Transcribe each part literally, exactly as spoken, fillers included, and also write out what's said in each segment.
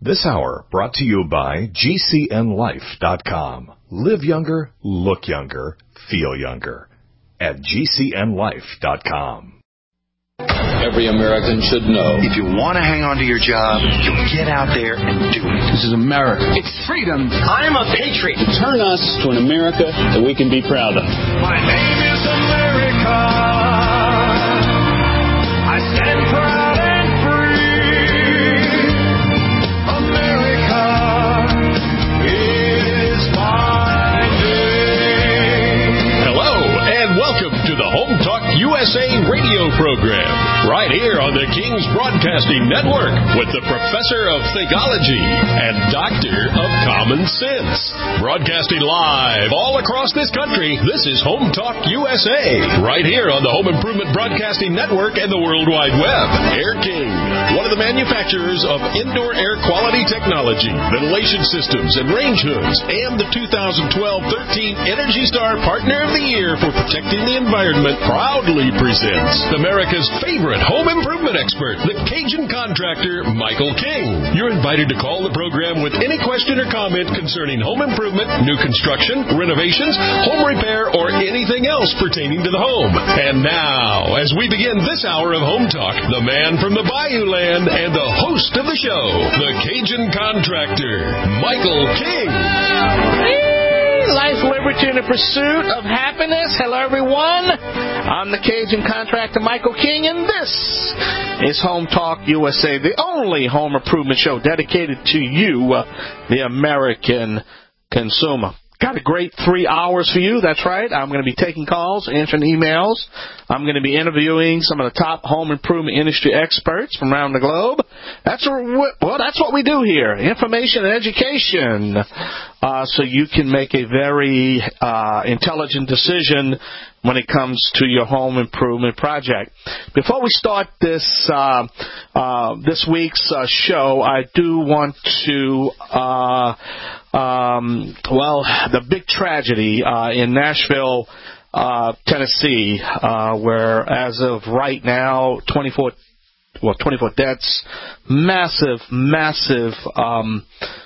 This hour brought to you by G C N life dot com. Live younger, look younger, feel younger at G C N life dot com. Every American should know. If you want to hang on to your job, you get out there and do it. This is America. It's freedom. I'm a patriot. Turn us to an America that we can be proud of. My name is America. I stand proud and free. America is my name. Hello, and welcome to the Home Talk U S A radio program, right here on the King's Broadcasting Network with the Professor of Thegology and Doctor of Common Sense. Broadcasting live all across this country, this is Home Talk U S A, right here on the Home Improvement Broadcasting Network and the World Wide Web. Air King, one of the manufacturers of indoor air quality technology, ventilation systems, and range hoods, and the two thousand twelve thirteen Energy Star Partner of the Year for protecting the environment, proudly presents America's favorite home improvement expert, the Cajun contractor, Michael King. You're invited to call the program with any question or comment concerning home improvement, new construction, renovations, home repair, or anything else pertaining to the home. And now, as we begin this hour of Home Talk, the man from the Bayou Land and the host of the show, the Cajun contractor, Michael King. Life, liberty, and the pursuit of happiness. Hello, everyone. I'm the Cajun contractor, Michael King, and this is Home Talk U S A, the only home improvement show dedicated to you, uh, the American consumer. Got a great three hours for you. That's right. I'm going to be taking calls, answering emails. I'm going to be interviewing some of the top home improvement industry experts from around the globe. That's what, well, that's what we do here, information and education, uh, so you can make a very uh, intelligent decision when it comes to your home improvement project. Before we start this uh, uh, this week's uh, show, I do want to, uh, um, well, the big tragedy uh, in Nashville, uh, Tennessee, uh, where as of right now, twenty-four, well, twenty-four deaths, massive, massive um,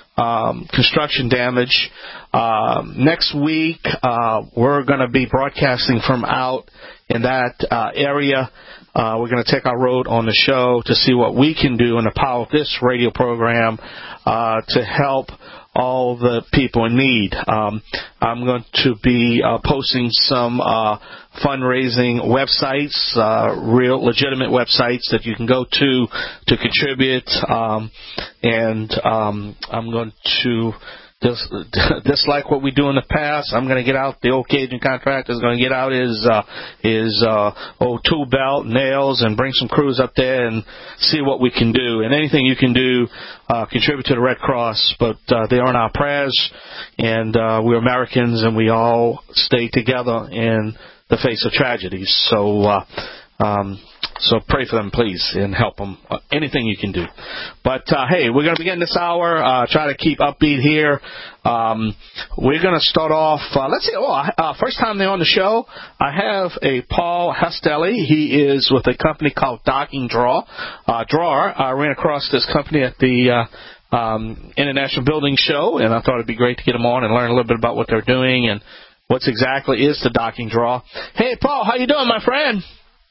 um, construction damage. Uh, next week, uh, we're going to be broadcasting from out in that uh, area. Uh, we're going to take our road on the show to see what we can do in the power of this radio program uh, to help all the people in need. Um, I'm going to be uh, posting some uh, fundraising websites, uh, real legitimate websites that you can go to to contribute. Um, and um, I'm going to, just, just like what we do in the past, I'm going to get out, the old Cajun contractor is going to get out his, uh, his uh, old tool belt, nails, and bring some crews up there and see what we can do. And anything you can do, uh, contribute to the Red Cross. But uh, they are in our prayers, and uh, we're Americans, and we all stay together in the face of tragedies. So, uh, um, so pray for them, please, and help them. Uh, anything you can do. But, uh, hey, we're going to begin this hour. Uh, try to keep upbeat here. Um, we're going to start off, uh, let's see, oh, uh, first time they're on the show, I have a Paul Hastelli. He is with a company called Docking Draw. Uh, Drawer, I ran across this company at the uh, um, International Building Show, and I thought it'd be great to get him on and learn a little bit about what they're doing and what exactly is the Docking Draw. Hey, Paul, how you doing, my friend?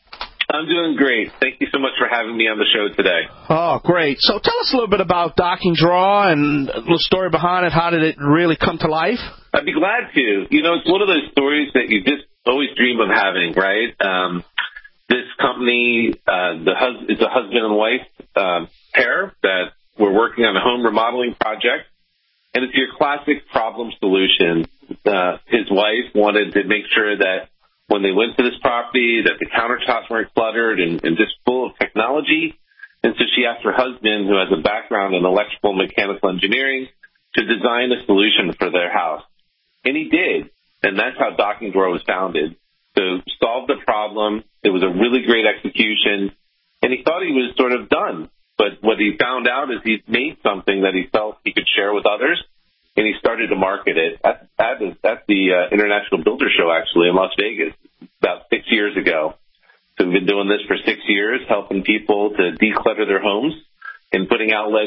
I'm doing great. Thank you so much for having me on the show today. Oh, great. So tell us a little bit about Docking Draw and a little story behind it. How did it really come to life? I'd be glad to. You know, it's one of those stories that you just always dream of having, right? Um, this company, uh, the hus- it's a husband and wife uh, pair that we're working on a home remodeling project, and it's your classic problem solution. Uh, his wife wanted to make sure that when they went to this property, that the countertops weren't cluttered and, and just full of technology. And so she asked her husband, who has a background in electrical and mechanical engineering, to design a solution for their house. And he did. And that's how Docking Draw was founded. So solved the problem. It was a really great execution. And he thought he was sort of done. But what he found out is he'd made something that he felt he could share with others. And he started to market it at, at, at the uh, International Builder Show, actually, in Las Vegas about six years ago. So we've been doing this for six years, helping people to declutter their homes and putting outlets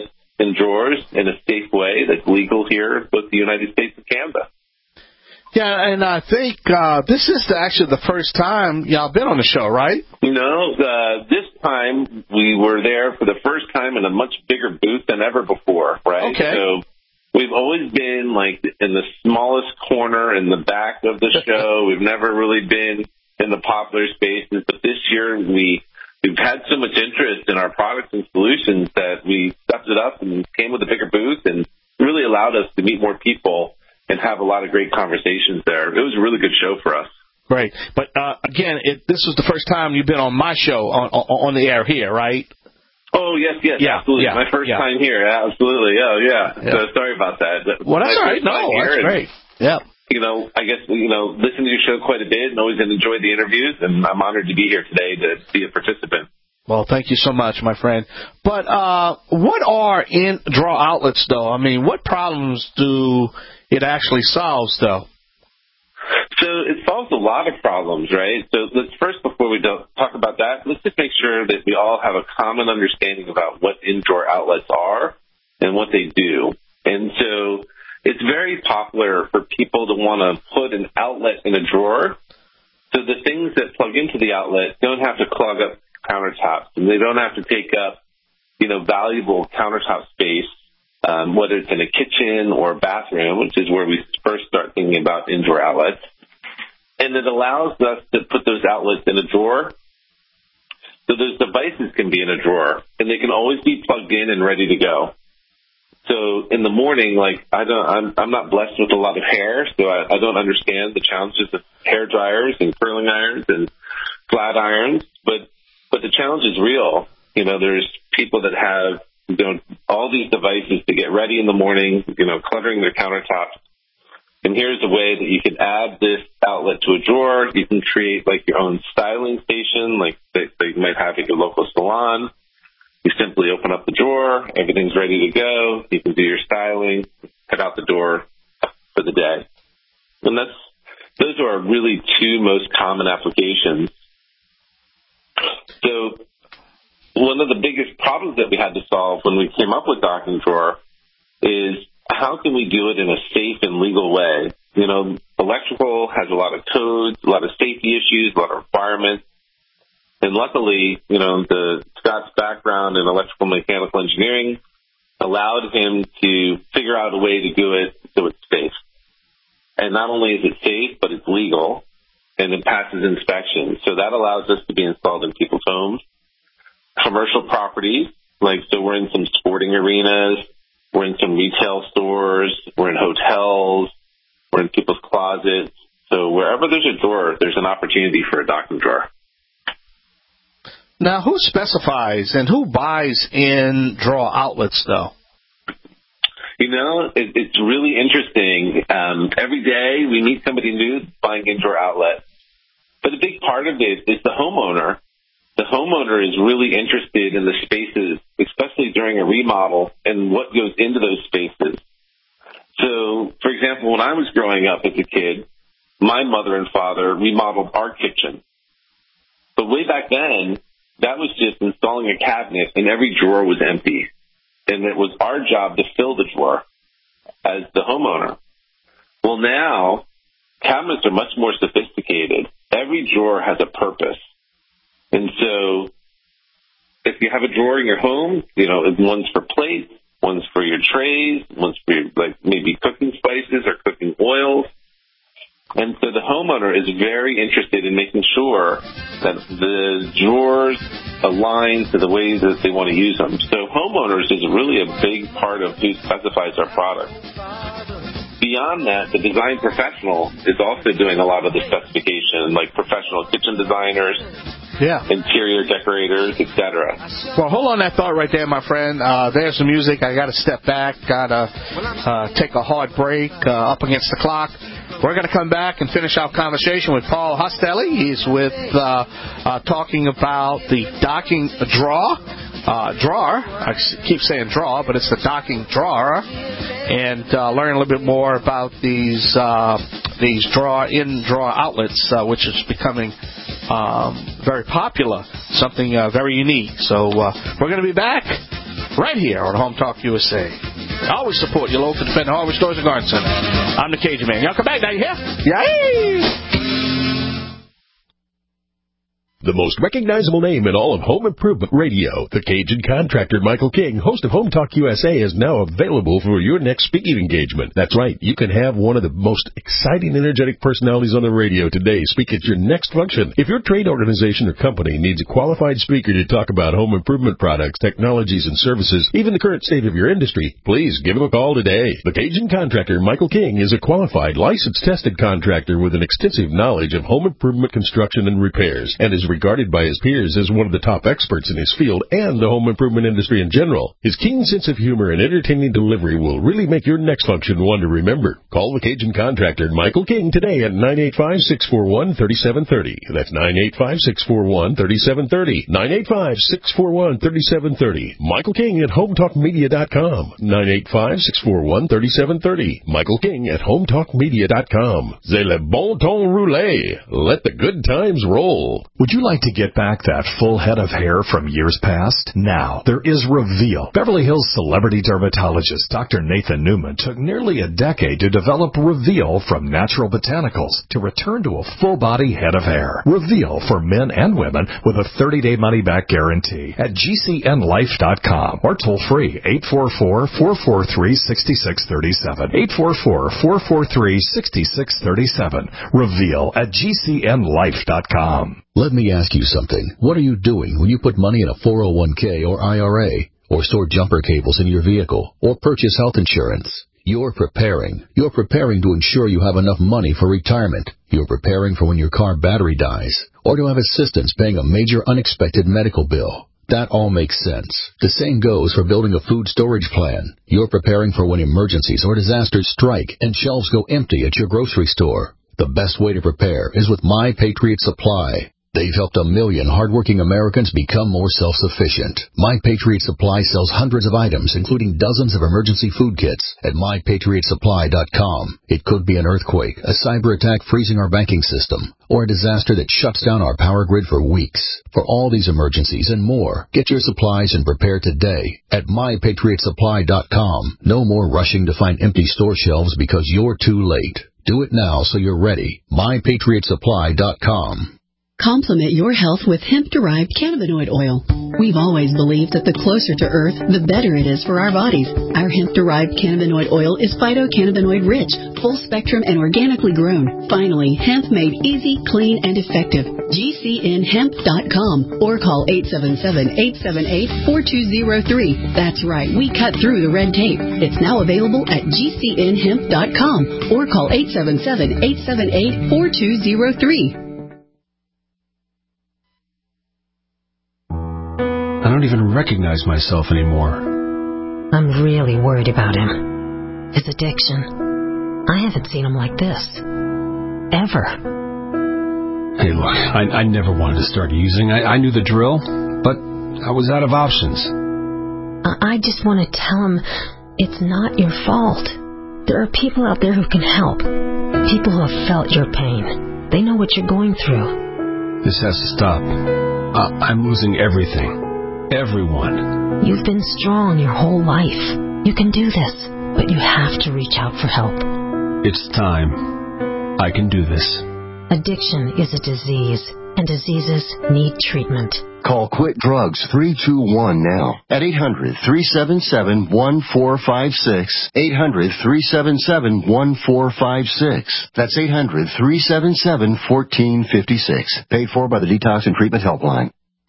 in drawers in a safe way that's legal here in both the United States and Canada. Yeah, and I think uh, this is the, actually the first time y'all been on the show, right? You know, uh, this time we were there for the first time in a much bigger booth than ever before, right? Okay. So we've always been like in the smallest corner in the back of the show. We've never really been in the popular spaces, but this year we we've had so much interest in our products and solutions that we stepped it up and came with a bigger booth and really allowed us to meet more people and have a lot of great conversations there. It was a really good show for us. Great. But, uh, again, it, this was the first time you've been on my show on, on, on the air here, right? Oh, yes, yes, yeah, absolutely. Yeah, my first yeah. time here, absolutely. Oh, yeah. yeah. So sorry about that. Well, that's my all right. No, that's and, great. Yeah. You know, I guess, you know, listen to your show quite a bit and always enjoyed the interviews, and I'm honored to be here today to be a participant. Well, thank you so much, my friend. But uh, what are in-draw outlets, though? I mean, what problems do it actually solve, though? So it solves a lot of problems, right? So let's first, before we don't talk about that, let's just make sure that we all have a common understanding about what in-drawer outlets are and what they do. And so it's very popular for people to want to put an outlet in a drawer. So the things that plug into the outlet don't have to clog up countertops, and they don't have to take up, you know, valuable countertop space, um, whether it's in a kitchen or a bathroom, which is where we first start thinking about in-drawer outlets. And it allows us to put those outlets in a drawer. So those devices can be in a drawer, and they can always be plugged in and ready to go. So in the morning, like I don't, I'm, I'm not blessed with a lot of hair, so I, I don't understand the challenges of hair dryers and curling irons and flat irons, but But the challenge is real. You know, there's people that have, you know, all these devices to get ready in the morning, you know, cluttering their countertops. And here's a way that you can add this outlet to a drawer. You can create like your own styling station, like that you might have at your local salon. You simply open up the drawer. Everything's ready to go. You can do your styling, head out the door for the day. And that's, those are really two most common applications. So one of the biggest problems that we had to solve when we came up with Docking Drawer is how can we do it in a safe and legal way? You know, electrical has a lot of codes, a lot of safety issues, a lot of requirements. And luckily, you know, the Scott's background in electrical mechanical engineering allowed him to figure out a way to do it so it's safe. And not only is it safe, but it's legal. And it passes inspection. So that allows us to be installed in people's homes. Commercial properties, like so we're in some sporting arenas, we're in some retail stores, we're in hotels, we're in people's closets. So wherever there's a drawer, there's an opportunity for a docking drawer. Now, who specifies and who buys in drawer outlets, though? You know, it, it's really interesting. Um, every day we meet somebody new buying in-drawer outlet. But a big part of it is the homeowner. The homeowner is really interested in the spaces, especially during a remodel, and what goes into those spaces. So, for example, when I was growing up as a kid, my mother and father remodeled our kitchen. But way back then, that was just installing a cabinet, and every drawer was empty. And it was our job to fill the drawer as the homeowner. Well, now, cabinets are much more sophisticated. Every drawer has a purpose. And so if you have a drawer in your home, you know, one's for plates, one's for your trays, one's for your, like maybe cooking spices or cooking oils. And so the homeowner is very interested in making sure that the drawers align to the ways that they want to use them. So homeowners is really a big part of who specifies our product. Beyond that, the design professional is also doing a lot of the specification, like professional kitchen designers, yeah, interior decorators, et cetera. Well, hold on that thought right there, my friend. Uh, there's some music. I got to step back. Got to uh, take a hard break uh, up against the clock. We're going to come back and finish our conversation with Paul Hostelli. He's with uh, uh, talking about the docking drawer. Uh, drawer. I keep saying draw, but it's the docking drawer. And uh, learn a little bit more about these uh, these draw in drawer outlets, uh, which is becoming um, very popular, something uh, very unique. So uh, we're going to be back right here on Home Talk U S A. Always support your local independent hardware stores and garden center. I'm the Cajun Man. Y'all come back now, you hear? Yay! The most recognizable name in all of home improvement radio, the Cajun contractor Michael King, host of Home Talk U S A, is now available for your next speaking engagement. That's right, you can have one of the most exciting, energetic personalities on the radio today speak at your next function. If your trade organization or company needs a qualified speaker to talk about home improvement products, technologies, and services, even the current state of your industry, please give him a call today. The Cajun contractor Michael King is a qualified, licensed, tested contractor with an extensive knowledge of home improvement construction and repairs, and is regarded by his peers as one of the top experts in his field and the home improvement industry in general. His keen sense of humor and entertaining delivery will really make your next function one to remember. Call the Cajun contractor Michael King today at nine eight five, six four one, three seven three zero. That's nine eight five, six four one, three seven three zero. nine eight five, six four one, three seven three zero. Michael King at home talk media dot com. nine eight five, six four one, three seven three zero. Michael King at home talk media dot com. C'est le bon ton roulé. Let the good times roll. Would you like to get back that full head of hair from years past? Now, there is Reveal. Beverly Hills celebrity dermatologist Doctor Nathan Newman took nearly a decade to develop Reveal from natural botanicals to return to a full-body head of hair. Reveal for men and women with a thirty-day money-back guarantee at G C N life dot com or toll-free eight four four, four four three, six six three seven. eight four four, four four three, six six three seven. Reveal at G C N life dot com. Let me ask you something. What are you doing when you put money in a four oh one k or I R A, or store jumper cables in your vehicle, or purchase health insurance? You're preparing. You're preparing to ensure you have enough money for retirement. You're preparing for when your car battery dies, or to have assistance paying a major unexpected medical bill. That all makes sense. The same goes for building a food storage plan. You're preparing for when emergencies or disasters strike and shelves go empty at your grocery store. The best way to prepare is with My Patriot Supply. They've helped a million hardworking Americans become more self-sufficient. My Patriot Supply sells hundreds of items, including dozens of emergency food kits, at my patriot supply dot com. It could be an earthquake, a cyber attack freezing our banking system, or a disaster that shuts down our power grid for weeks. For all these emergencies and more, get your supplies and prepare today at my patriot supply dot com. No more rushing to find empty store shelves because you're too late. Do it now so you're ready. my patriot supply dot com. Complement your health with hemp-derived cannabinoid oil. We've always believed that the closer to Earth, the better it is for our bodies. Our hemp-derived cannabinoid oil is phytocannabinoid-rich, full-spectrum, and organically grown. Finally, hemp made easy, clean, and effective. G C N hemp dot com or call eight seven seven, eight seven eight, four two zero three. That's right, we cut through the red tape. It's now available at G C N hemp dot com or call eight seven seven, eight seven eight, four two zero three. I don't even recognize myself anymore. I'm really worried about him. His addiction. I haven't seen him like this. Ever. Hey, look, I, I never wanted to start using. I, I knew the drill, but I was out of options. I, I just want to tell him it's not your fault. There are people out there who can help. People who have felt your pain. They know what you're going through. This has to stop. Uh, I'm losing everything. Everyone. You've been strong your whole life. You can do this, but you have to reach out for help. It's time. I can do this. Addiction is a disease, and diseases need treatment. Call Quit Drugs three two one now at eight hundred, three seven seven, one four five six. eight hundred, three seven seven, one four five six. That's eight hundred, three seven seven, one four five six. Paid for by the Detox and Treatment Helpline.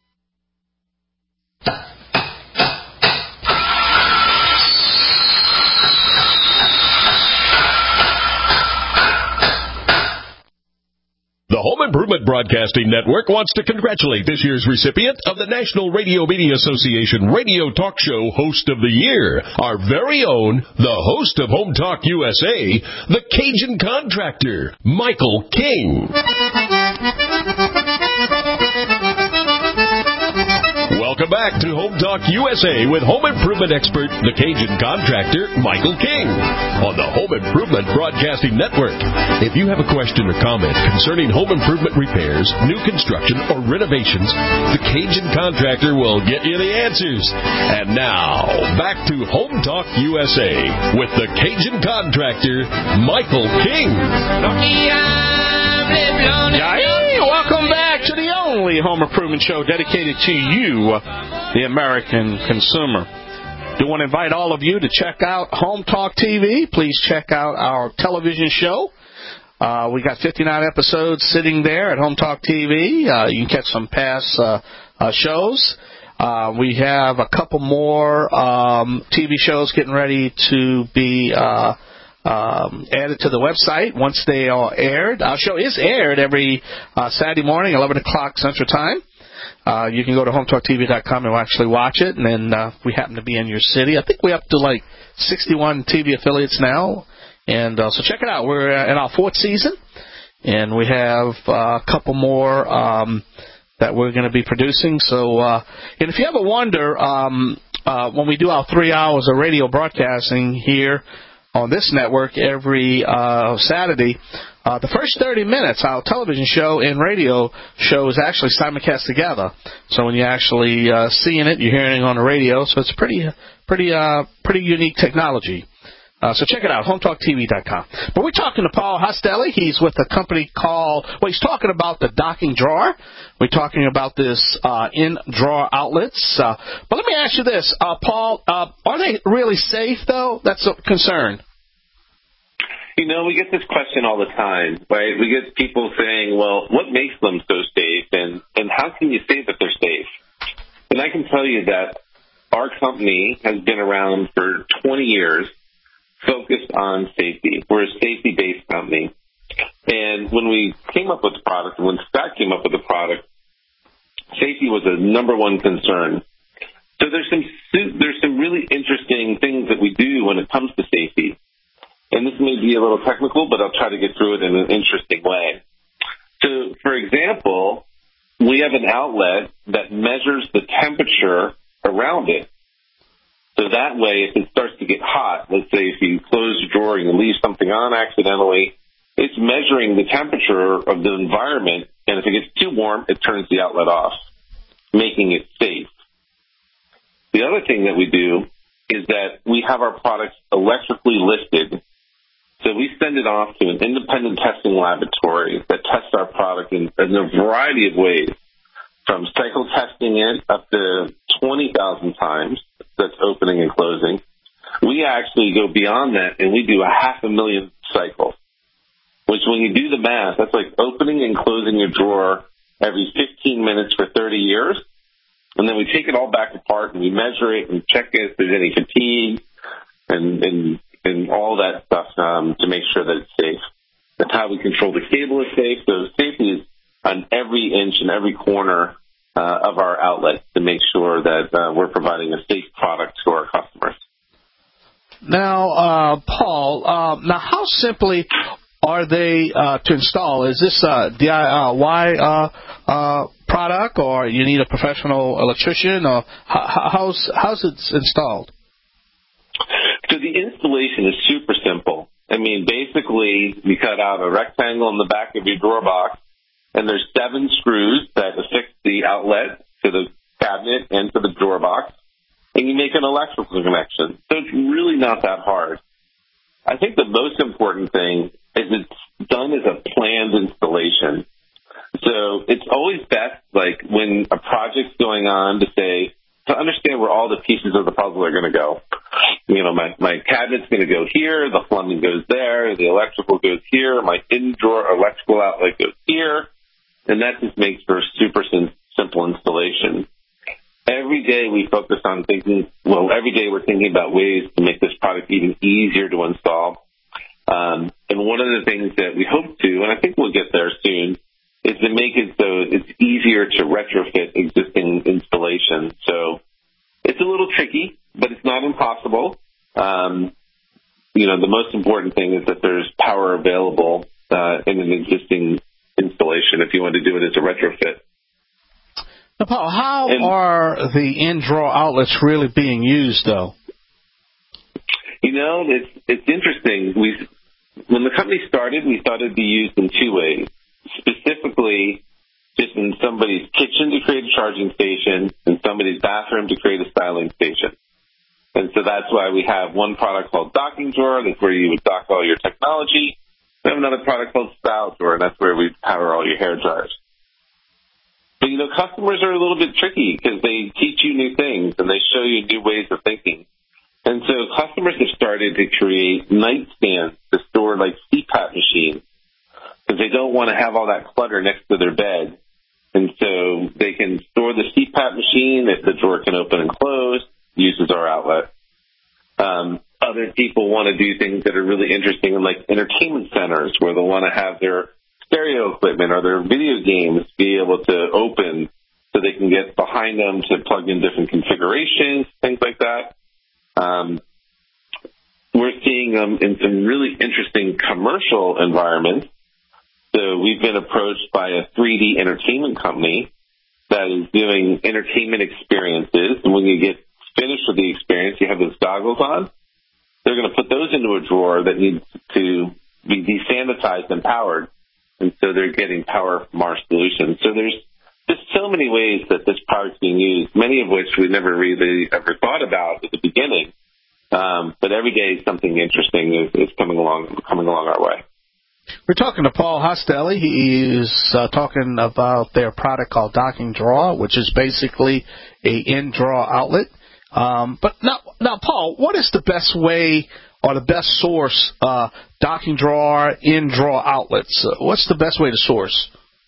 The Home Improvement Broadcasting Network wants to congratulate this year's recipient of the National Radio Media Association Radio Talk Show Host of the Year, our very own, the host of Home Talk U S A, the Cajun Contractor, Michael King. Welcome back to Home Talk U S A with home improvement expert, the Cajun contractor, Michael King, on the Home Improvement Broadcasting Network. If you have a question or comment concerning home improvement repairs, new construction, or renovations, the Cajun contractor will get you the answers. And now, back to Home Talk U S A with the Cajun contractor, Michael King. Hey, welcome back to the only home improvement show dedicated to you, the American consumer. Do want to invite all of you to check out Home Talk T V. Please check out our television show. Uh, we got fifty-nine episodes sitting there at Home Talk T V. Uh, you can catch some past uh, uh, shows. Uh, we have a couple more um, T V shows getting ready to be uh, um, added to the website once they are aired. Our show is aired every uh, Saturday morning, eleven o'clock Central Time. Uh, you can go to home talk T V dot com and actually watch it. And then uh, we happen to be in your city. I think we're up to like sixty-one T V affiliates now. And uh, so check it out. We're in our fourth season, and we have uh, a couple more um, that we're going to be producing. So, uh, and if you ever wonder, um, uh, when we do our three hours of radio broadcasting here on this network every uh, Saturday, uh, the first thirty minutes, our television show and radio show is actually simulcast together. So when you're actually uh, seeing it, you're hearing it on the radio. So it's pretty, pretty, uh, pretty unique technology. Uh, so check it out, home talk T V dot com. But we're talking to Paul Hostelli. He's with a company called, well, he's talking about the docking drawer. We're talking about this uh, in-drawer outlets. Uh, but let me ask you this, uh, Paul, uh, are they really safe, though? That's a concern. You know, we get this question all the time, right? We get people saying, well, what makes them so safe, and, and how can you say that they're safe? And I can tell you that our company has been around for twenty years, focused on safety. We're a safety-based company. And when we came up with the product, when Scott came up with the product, safety was a number one concern. So there's some there's some really interesting things that we do when it comes to safety. And this may be a little technical, but I'll try to get through it in an interesting way. So, for example, we have an outlet that measures the temperature around it. So that way, if it starts to get hot, let's say if you close the drawer and you leave something on accidentally, it's measuring the temperature of the environment, and if it gets too warm, it turns the outlet off, making it safe. The other thing that we do is that we have our products electrically listed. So we send it off to an independent testing laboratory that tests our product in, in a variety of ways, from cycle testing it up to twenty thousand times. That's opening and closing. We actually go beyond that, and we do a half a million cycles, which when you do the math, that's like opening and closing your drawer every fifteen minutes for thirty years. And then we take it all back apart, and we measure it and check if there's any fatigue and, and, and all that stuff um, to make sure that it's safe. That's how we control the cable is safe. So safety is on every inch and every corner Uh, of our outlet to make sure that uh, we're providing a safe product to our customers. Now, uh, Paul, uh, now how simply are they uh, to install? Is this a D I Y uh, uh, product, or you need a professional electrician, or how, how's how's it installed? So the installation is super simple. I mean, basically, you cut out a rectangle in the back of your drawer box, and there's seven screws that affix the outlet to the cabinet and to the drawer box, and you make an electrical connection. So it's really not that hard. I think the most important thing is it's done as a planned installation. So it's always best, like when a project's going on, to say, to understand where all the pieces of the puzzle are going to go. You know, my, my cabinet's going to go here, the plumbing goes there, the electrical goes here, my in-drawer electrical outlet goes here. And that just makes for a super simple installation. Every day we focus on thinking, well, every day we're thinking about ways to make this product even easier to install. Um, and one of the things that we hope to, and I think we'll get there soon, is to make it so it's easier to retrofit existing installations. So it's a little tricky, but it's not impossible. Um, you know, the most important thing is that there's power available uh, in an existing installation if you want to do it as a retrofit. Now, Paul, how and, are the in-draw outlets really being used, though? You know, it's it's interesting. We, when the company started, we thought it'd be used in two ways. Specifically, just in somebody's kitchen to create a charging station, in somebody's bathroom to create a styling station. And so that's why we have one product called Docking Drawer. That's where you would dock all your technology. We have another product called Style Drawer, and that's where we power all your hair dryers. But, you know, customers are a little bit tricky because they teach you new things and they show you new ways of thinking. And so customers have started to create nightstands to store, like, C PAP machines because they don't want to have all that clutter next to their bed. And so they can store the C PAP machine if the drawer can open and close, uses our outlet. Um, other people want to do things that are really interesting in, like, entertainment centers where they want to have their stereo equipment or their video games be able to open so they can get behind them to plug in different configurations, things like that. Um, we're seeing them in some really interesting commercial environments. So we've been approached by a three D entertainment company that is doing entertainment experiences. And when you get finished with the experience, you have those goggles on. They're going to put those into a drawer that needs to be desanitized and powered. And so they're getting Power from our solution. So there's just so many ways that this product's being used, many of which we never really ever thought about at the beginning. Um, but every day something interesting is, is coming along coming along our way. We're talking to Paul Hostelli. He is uh, talking about their product called Docking Drawer, which is basically a in-draw outlet. Um, but now, now, Paul, what is the best way or the best source uh, docking drawer, in-draw outlets? Uh, what's the best way to source?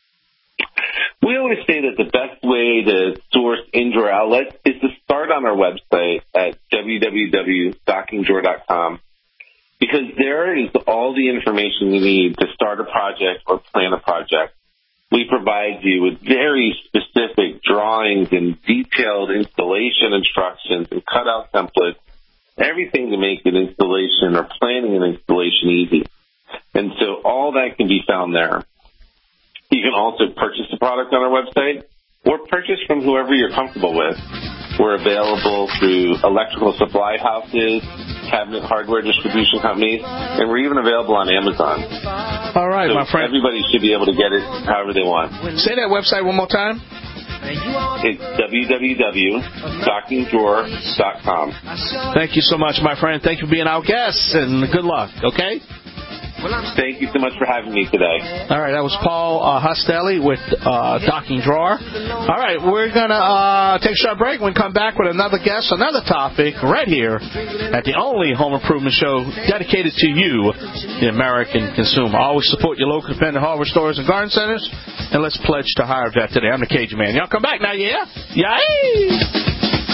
We always say that the best way to source in-drawer outlets is to start on our website at w w w dot docking drawer dot com. Because there is all the information you need to start a project or plan a project. We provide you with very specific drawings and detailed installation instructions and cutout templates, everything to make an installation or planning an installation easy. And so all that can be found there. You can also purchase the product on our website or purchase from whoever you're comfortable with. We're available through electrical supply houses, cabinet hardware distribution companies, and we're even available on Amazon. All right, so my friend. Everybody should be able to get it however they want. Say that website one more time. It's w w w dot docking drawer dot com. Thank you so much, my friend. Thank you for being our guest, and good luck, okay? Thank you so much for having me today. All right, that was Paul uh, Hostelli with uh, Docking Drawer. All right, we're going to uh, take a short break. We'll come back with another guest, another topic, right here at the only home improvement show dedicated to you, the American consumer. Always support your local independent hardware stores and garden centers, and let's pledge to hire a vet today. I'm the Cajun Man. Y'all come back now, yeah? Yay!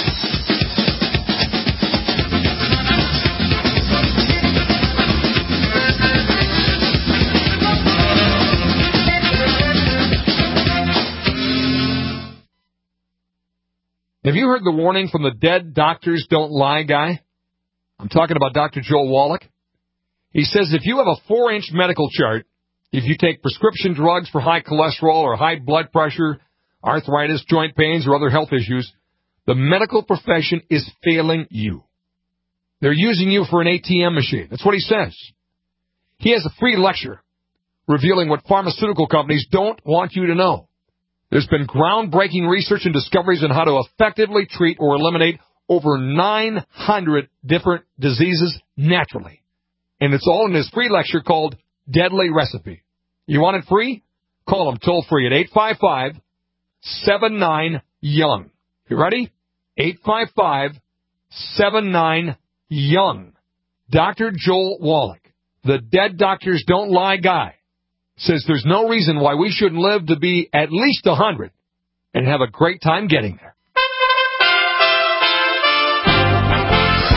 Have you heard the warning from the Dead Doctors Don't Lie guy? I'm talking about Doctor Joel Wallach. He says if you have a four-inch medical chart, if you take prescription drugs for high cholesterol or high blood pressure, arthritis, joint pains, or other health issues, the medical profession is failing you. They're using you for an A T M machine. That's what he says. He has a free lecture revealing what pharmaceutical companies don't want you to know. There's been groundbreaking research and discoveries on how to effectively treat or eliminate over nine hundred different diseases naturally. And it's all in his free lecture called Deadly Recipe. You want it free? Call him toll free at eight five five, seven nine, young. You ready? eight five five, seven nine, young. Doctor Joel Wallach, the Dead Doctors Don't Lie guy, says there's no reason why we shouldn't live to be at least one hundred and have a great time getting there.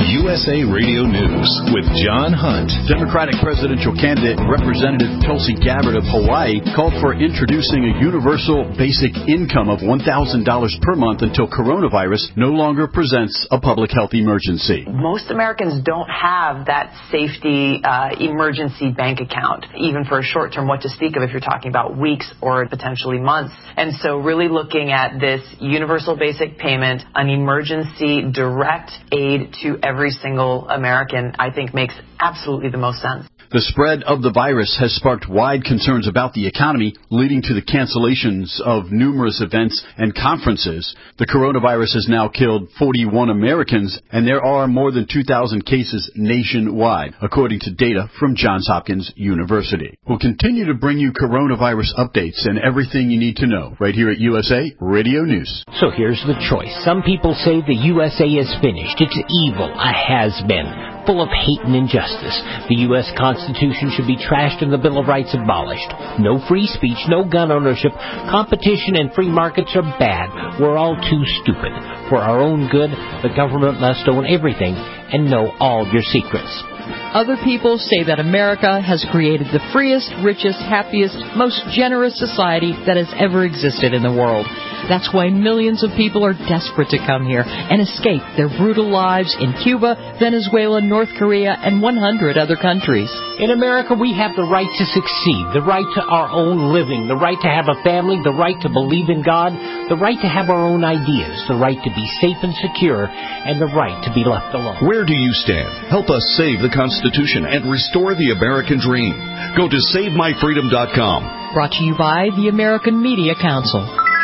U S A Radio News with John Hunt. Democratic presidential candidate Representative Tulsi Gabbard of Hawaii called for introducing a universal basic income of one thousand dollars per month until coronavirus no longer presents a public health emergency. Most Americans don't have that safety uh, emergency bank account, even for a short term, what to speak of if you're talking about weeks or potentially months. And so really looking at this universal basic payment, an emergency direct aid to every single American, I think makes absolutely the most sense. The spread of the virus has sparked wide concerns about the economy, leading to the cancellations of numerous events and conferences. The coronavirus has now killed forty-one Americans, and there are more than two thousand cases nationwide, according to data from Johns Hopkins University. We'll continue to bring you coronavirus updates and everything you need to know right here at U S A Radio News. So here's the choice. Some people say the U S A is finished. It's evil, a has-been, full of hate and injustice. The U S Constitution should be trashed and the Bill of Rights abolished. No free speech, no gun ownership. Competition and free markets are bad. We're all too stupid. For our own good, the government must own everything and know all your secrets. Other people say that America has created the freest, richest, happiest, most generous society that has ever existed in the world. That's why millions of people are desperate to come here and escape their brutal lives in Cuba, Venezuela, North Korea, and one hundred other countries. In America, we have the right to succeed, the right to our own living, the right to have a family, the right to believe in God, the right to have our own ideas, the right to be safe and secure, and the right to be left alone. Where do you stand? Help us save the Constitution and restore the American dream. Go to save my freedom dot com. Brought to you by the American Media Council.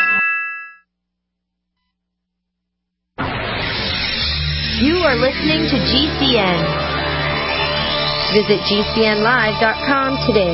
You are listening to G C N. Visit G C N live dot com today.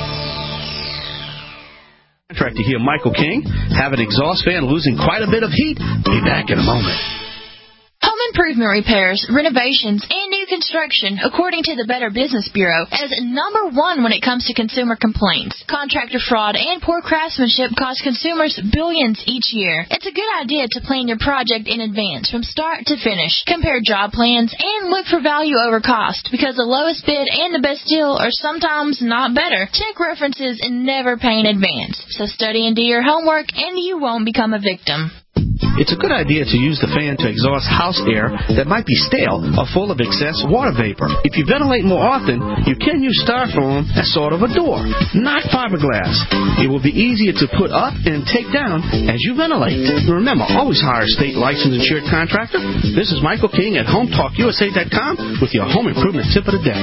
Contractor here, Michael King. Have an exhaust fan losing quite a bit of heat. Be back in a moment. Home improvement repairs, renovations, and new construction, according to the Better Business Bureau, as number one when it comes to consumer complaints. Contractor fraud and poor craftsmanship cost consumers billions each year. It's a good idea to plan your project in advance from start to finish. Compare job plans and look for value over cost, because the lowest bid and the best deal are sometimes not better. Check references and never pay in advance. So study and do your homework, and you won't become a victim. It's a good idea to use the fan to exhaust house air that might be stale or full of excess water vapor. If you ventilate more often, you can use styrofoam as sort of a door, not fiberglass. It will be easier to put up and take down as you ventilate. Remember, always hire a state licensed insured contractor. This is Michael King at home talk U S A dot com with your home improvement tip of the day.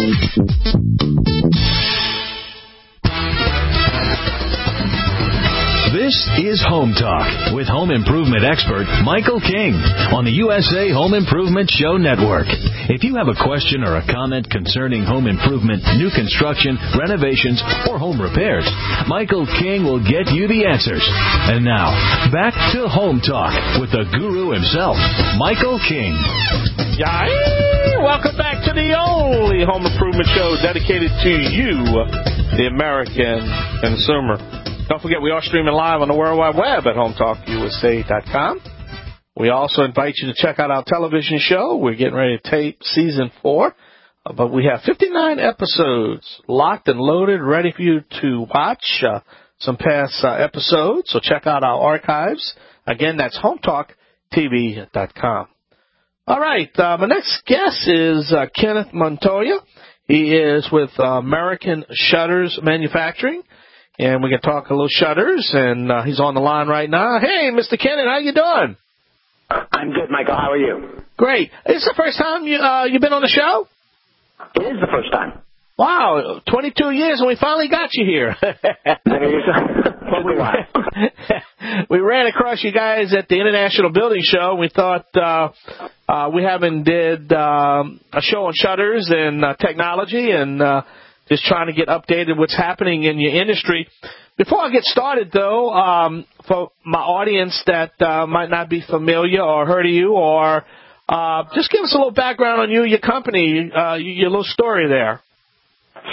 This is Home Talk with home improvement expert Michael King on the U S A Home Improvement Show Network. If you have a question or a comment concerning home improvement, new construction, renovations, or home repairs, Michael King will get you the answers. And now, back to Home Talk with the guru himself, Michael King. Yay! Welcome back to the only home improvement show dedicated to you, the American consumer. Don't forget, we are streaming live on the World Wide Web at home talk U S A dot com. We also invite you to check out our television show. We're getting ready to tape season four, uh, but we have fifty-nine episodes locked and loaded, ready for you to watch uh, some past uh, episodes. So check out our archives. Again, that's home talk T V dot com. All right, uh, my next guest is uh, Kenneth Montoya. He is with uh, American Shutters Manufacturing. And we can talk a little shutters, and uh, he's on the line right now. Hey, Mister Kenneth, how you doing? I'm good, Michael. How are you? Great. Is this the first time you, uh, you've been on the show? It is the first time. Wow, twenty-two years, and we finally got you here. Well, we, we ran across you guys at the International Building Show. We thought uh, uh, we haven't did um, a show on shutters and uh, technology, and uh, just trying to get updated what's happening in your industry. Before I get started, though, um, for my audience that uh, might not be familiar or heard of you, or uh, just give us a little background on you, your company, uh, your little story there.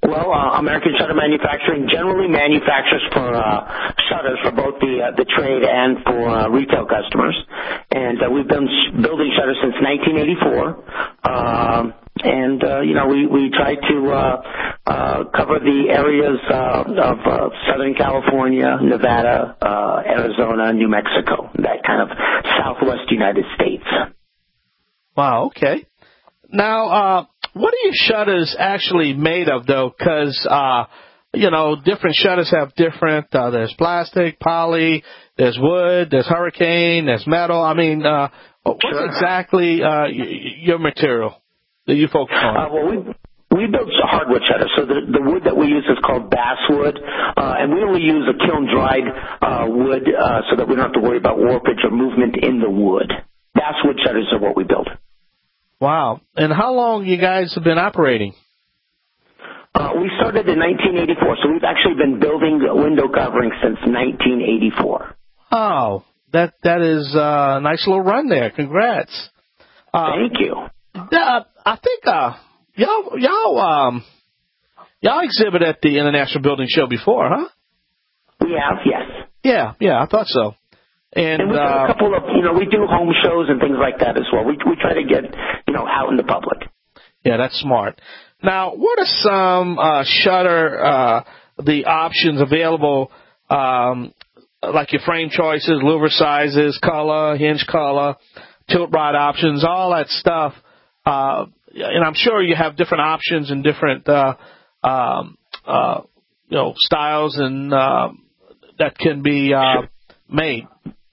Well, uh, American Shutter Manufacturing generally manufactures for uh, shutters for both the uh, the trade and for uh, retail customers, and uh, we've been sh- building shutters since nineteen eighty-four. Uh, and uh, you know, we we try to uh, uh, cover the areas uh, of uh, Southern California, Nevada, uh, Arizona, New Mexico, that kind of Southwest United States. Wow. Okay. Now, uh, what are your shutters actually made of, though? Because, uh, you know, different shutters have different, uh, there's plastic, poly, there's wood, there's hurricane, there's metal. I mean, uh, what's sure. exactly uh, y- your material that you focus on? Uh, well, we we build hardwood shutters. So the, the wood that we use is called basswood, uh, and we only use a kiln-dried uh, wood uh, so that we don't have to worry about warpage or movement in the wood. Basswood shutters are what we build. Wow. And how long you guys have been operating? Uh, we started in nineteen eighty-four, so we've actually been building window coverings since nineteen eighty-four. Oh, that that is uh, a nice little run there. Congrats. Uh, Thank you. Uh, I think uh, y'all y'all um, y'all exhibit at the International Building Show before, huh? We have, yes. Yeah, yeah, I thought so. And, and we do uh, a couple of, you know, we do home shows and things like that as well. We we try to get, you know, out in the public. Yeah, that's smart. Now, what are some uh, shutter uh, the options available, um, like your frame choices, louver sizes, color, hinge color, tilt rod options, all that stuff? Uh, and I'm sure you have different options and different, uh, um, uh, you know, styles and uh, that can be uh, made.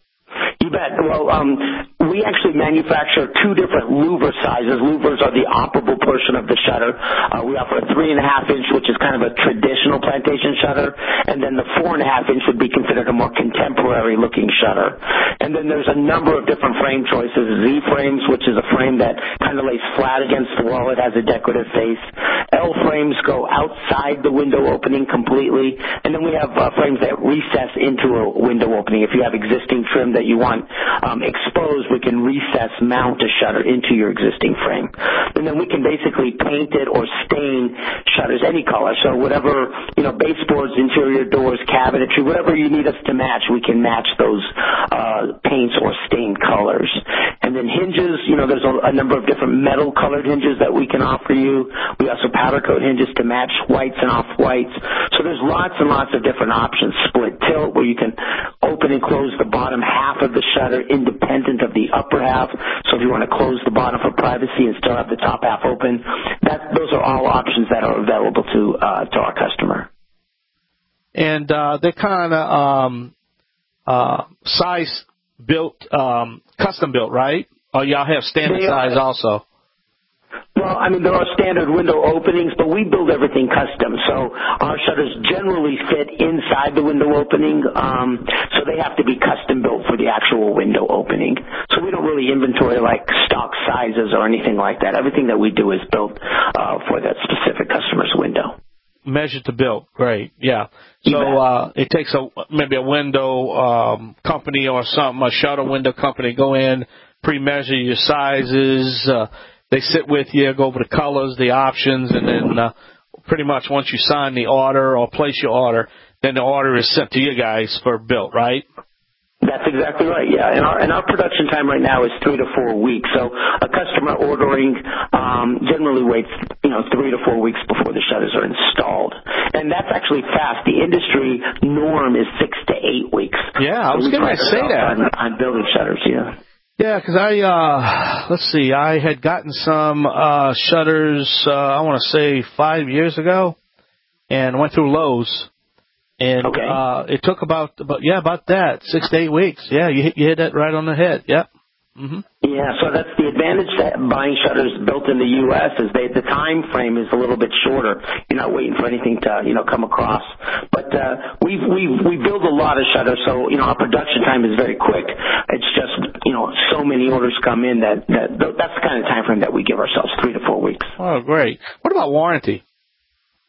You bet. Well, um, we actually manufacture two different louver sizes. Louvers are the operable portion of the shutter. Uh, we offer a three and a half inch, which is kind of a traditional plantation shutter, and then the four and a half inch would be considered a more contemporary looking shutter. And then there's a number of different frame choices. Z frames, which is a frame that kind of lays flat against the wall. It has a decorative face. L frames go outside the window opening completely, and then we have uh, frames that recess into a window opening. If you have existing trim that you want um, exposed, we can recess mount a shutter into your existing frame. And then we can basically paint it or stain shutters any color. So whatever, you know, baseboards, interior doors, cabinetry, whatever you need us to match, we can match those uh, paints or stained colors. And then hinges, you know, there's a, a number of different metal colored hinges that we can offer you. We also powder coat hinges to match whites and off-whites. So there's lots and lots of different options. Split tilt, where you can open and close the bottom half of the shutter independent of the upper half. So if you want to close the bottom for privacy and still have the top half open, that those are all options that are available to uh, to our customer. And uh, they're kind of um, uh, size built, um, custom built, right? Or y'all have standard size also? Well, I mean, there are standard window openings, but we build everything custom. So our shutters generally fit inside the window opening, um, so they have to be custom built for the actual window opening. So we don't really inventory like stock sizes or anything like that. Everything that we do is built uh, for that specific customer's window. Measured to build, great, yeah. So uh, it takes a maybe a window um, company or something, a shutter window company, go in, pre-measure your sizes. Uh, they sit with you, go over the colors, the options, and then uh, pretty much once you sign the order or place your order, then the order is sent to you guys for built, right? That's exactly right, yeah. And our, and our production time right now is three to four weeks. So a customer ordering um, generally waits, you know, three to four weeks before the shutters are installed. And that's actually fast. The industry norm is six to eight weeks. Yeah, I was so going to say that. On, on building shutters, yeah. Yeah, because I, uh, let's see, I had gotten some uh, shutters, uh, I want to say five years ago, and went through Lowe's. And okay. uh, it took about, about, yeah, about that, six to eight weeks. Yeah, you hit, you hit that right on the head. Yep. Mm-hmm. Yeah, so that's the advantage that buying shutters built in the U S is they, the time frame is a little bit shorter. You're not waiting for anything to, you know, come across. But uh, we we we build a lot of shutters, so you know our production time is very quick. It's just you know so many orders come in that, that that's the kind of time frame that we give ourselves, three to four weeks. Oh, great. What about warranty?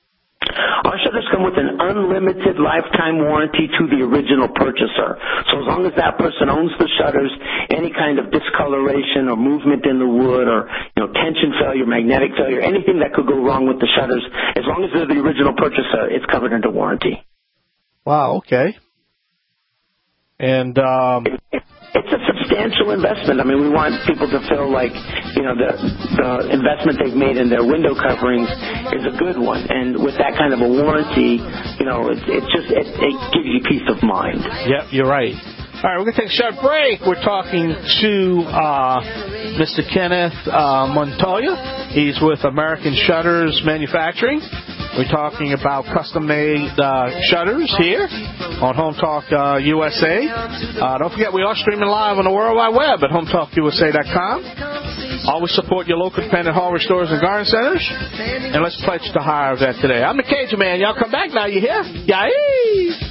Our shutters come with an unlimited lifetime warranty to the original purchaser. So as long as that person owns the shutters, any kind of discoloration or movement in the wood or, you know, tension failure, magnetic failure, anything that could go wrong with the shutters, as long as they're the original purchaser, it's covered under warranty. Wow, okay. And um, it's a substantial investment. I mean, we want people to feel like, you know, the the investment they've made in their window coverings is a good one. And with that kind of a warranty, you know, it's it's just it, it gives you peace of mind. Yep, you're right. All right, we're going to take a short break. We're talking to uh, Mister Kenneth uh, Montoya. He's with American Shutters Manufacturing. We're talking about custom-made uh, shutters here on Home Talk uh, U S A. Uh, don't forget, we are streaming live on the World Wide Web at home talk U S A dot com. Always support your local independent hardware stores and garden centers. And let's pledge to hire that today. I'm the Cajun Man. Y'all come back now. You hear? Yay!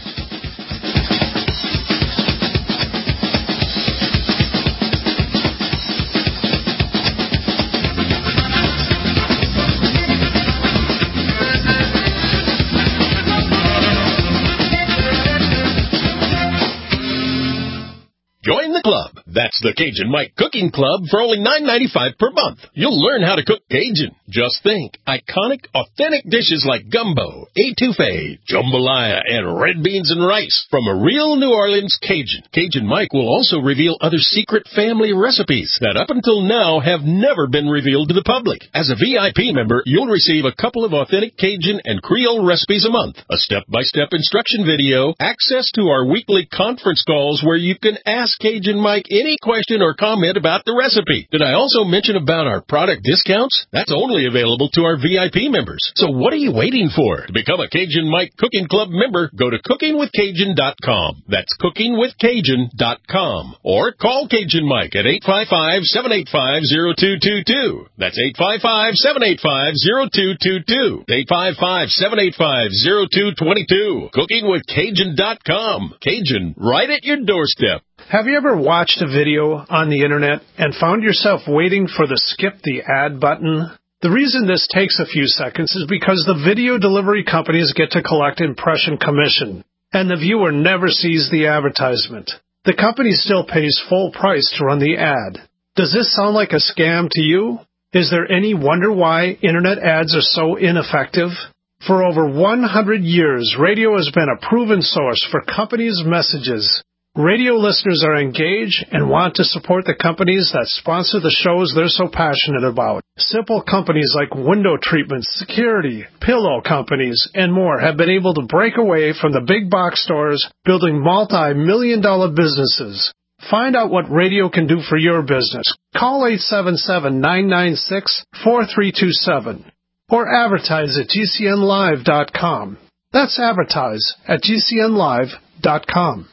Join the club. That's the Cajun Mike Cooking Club for only nine ninety-five per month. You'll learn how to cook Cajun. Just think, iconic, authentic dishes like gumbo, etouffee, jambalaya, and red beans and rice from a real New Orleans Cajun. Cajun Mike will also reveal other secret family recipes that up until now have never been revealed to the public. As a V I P member, you'll receive a couple of authentic Cajun and Creole recipes a month, a step-by-step instruction video, access to our weekly conference calls where you can ask Cajun Mike any question or comment about the recipe. Did I also mention about our product discounts? That's only available to our V I P members. So what are you waiting for? To become a Cajun Mike Cooking Club member, go to cooking with cajun dot com. That's cooking with cajun dot com. Or call Cajun Mike at eight five five, seven eight five, zero two two two. That's eight five five, seven eight five, zero two two two. eight five five, seven eight five, zero two two two. cooking with cajun dot com. Cajun, right at your doorstep. Have you ever watched a video on the internet and found yourself waiting for the skip the ad button? The reason this takes a few seconds is because the video delivery companies get to collect impression commission, and the viewer never sees the advertisement. The company still pays full price to run the ad. Does this sound like a scam to you? Is there any wonder why internet ads are so ineffective? For over one hundred years, radio has been a proven source for companies' messages. Radio listeners are engaged and want to support the companies that sponsor the shows they're so passionate about. Simple companies like window treatments, security, pillow companies, and more have been able to break away from the big box stores, building multi-million dollar businesses. Find out what radio can do for your business. Call eight seven seven, nine nine six, four three two seven or advertise at G C N live dot com. That's advertise at G C N live dot com.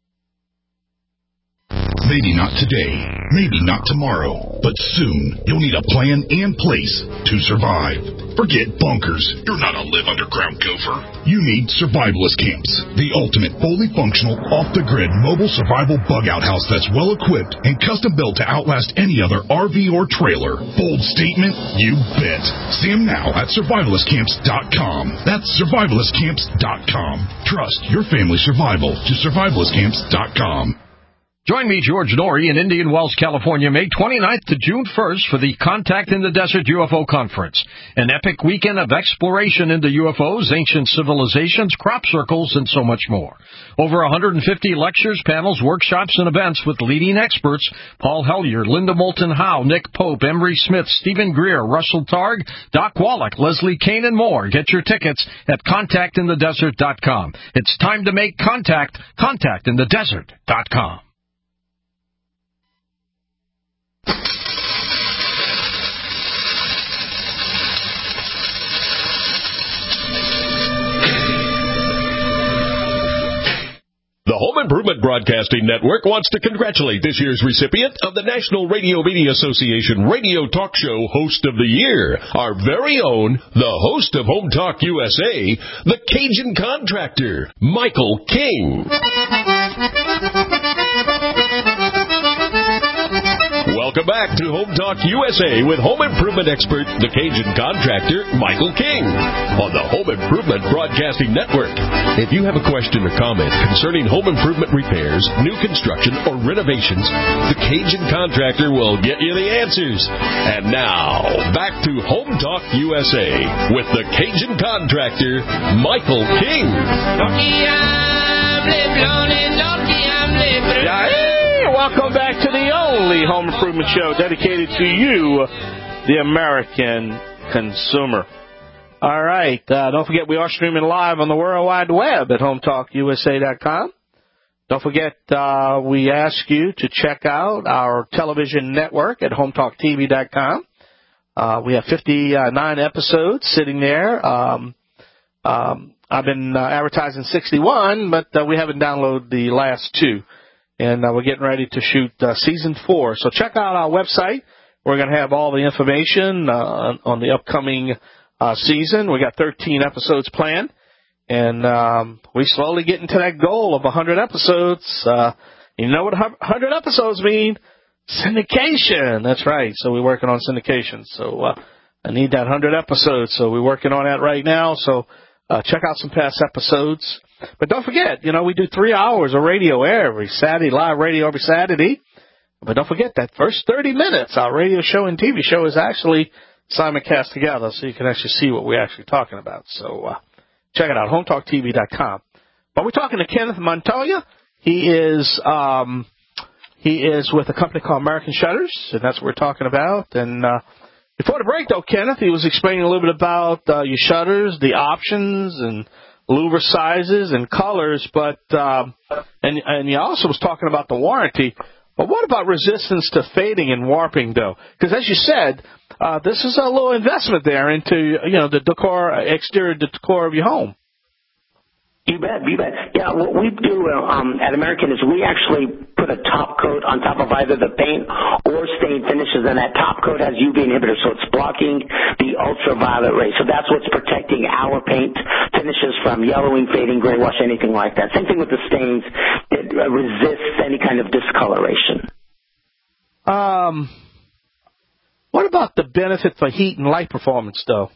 Maybe not today, maybe not tomorrow, but soon you'll need a plan in place to survive. Forget bunkers. You're not a live underground gopher. You need survivalist camps, the ultimate fully functional, off-the-grid mobile survival bug-out house that's well-equipped and custom-built to outlast any other R V or trailer. Bold statement? You bet. See them now at survivalist camps dot com. That's survivalist camps dot com. Trust your family's survival to survivalist camps dot com. Join me, George Norrie, in Indian Wells, California, May twenty-ninth to June first for the Contact in the Desert U F O Conference, an epic weekend of exploration into U F Os, ancient civilizations, crop circles, and so much more. Over one hundred fifty lectures, panels, workshops, and events with leading experts: Paul Hellyer, Linda Moulton Howe, Nick Pope, Emery Smith, Stephen Greer, Russell Targ, Doc Wallach, Leslie Kane, and more. Get your tickets at contact in the desert dot com. It's time to make contact. contact in the desert dot com. The Home Improvement Broadcasting Network wants to congratulate this year's recipient of the National Radio Media Association Radio Talk Show Host of the Year, our very own, the host of Home Talk U S A, the Cajun Contractor, Michael King. Welcome back to Home Talk U S A with home improvement expert, the Cajun contractor, Michael King, on the Home Improvement Broadcasting Network. If you have a question or comment concerning home improvement repairs, new construction, or renovations, the Cajun contractor will get you the answers. And now, back to Home Talk U S A with the Cajun contractor, Michael King. Hey, welcome back to the only home improvement show dedicated to you, the American consumer. All right. Uh, don't forget we are streaming live on the World Wide Web at home talk u s a dot com. Don't forget uh, we ask you to check out our television network at home talk t v dot com. Uh, we have fifty-nine episodes sitting there. Um, um, I've been uh, advertising sixty-one, but uh, we haven't downloaded the last two. And uh, we're getting ready to shoot uh, season four. So check out our website. We're going to have all the information uh, on the upcoming uh, season. We got thirteen episodes planned. And um, we slowly getting to that goal of one hundred episodes. Uh, you know what one hundred episodes mean? Syndication. That's right. So we're working on syndication. So uh, I need that one hundred episodes. So we're working on that right now. So uh, check out some past episodes. But don't forget, you know, we do three hours of radio every Saturday, live radio every Saturday. But don't forget that first thirty minutes, our radio show and T V show is actually simulcast together, so you can actually see what we're actually talking about. So uh, check it out, home talk t v dot com. But we're talking to Kenneth Montoya. He is um, he is with a company called American Shutters, and that's what we're talking about. And uh, before the break, though, Kenneth, he was explaining a little bit about uh, your shutters, the options, and louver sizes and colors, but um, and and he also was talking about the warranty. But what about resistance to fading and warping, though? Because as you said, uh, this is a little investment there into you know the decor, exterior decor of your home. You bet, you bet. Yeah, what we do uh, um, at American is we actually put a top coat on top of either the paint or stain finishes, and that top coat has U V inhibitors, so it's blocking the ultraviolet rays. So that's what's protecting our paint finishes from yellowing, fading, gray wash, anything like that. Same thing with the stains. It uh, resists any kind of discoloration. Um, what about the benefit for heat and light performance, though?